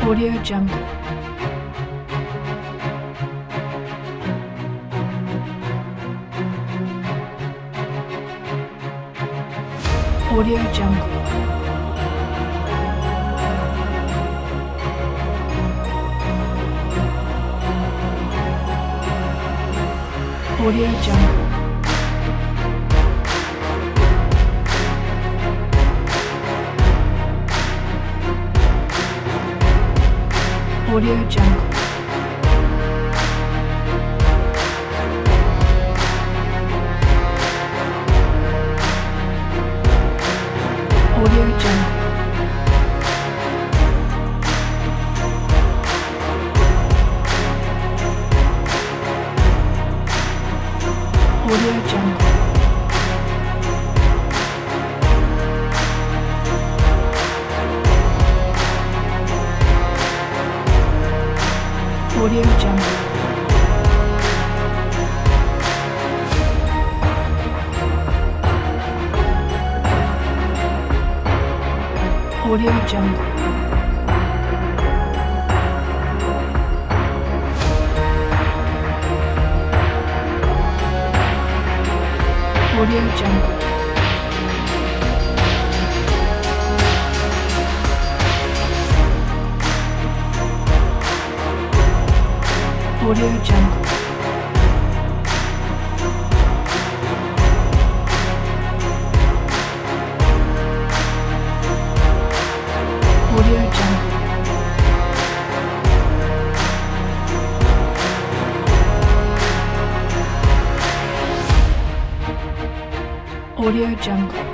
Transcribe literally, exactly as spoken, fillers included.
Audio Jungle. Audio Jungle. Audio Jungle. Audio Jungle. Audio Jungle. Audio Jungle. Audio Jungle. Audio Jungle. Audio Jungle. Audio Jungle. Audio Jungle. Audio Jungle.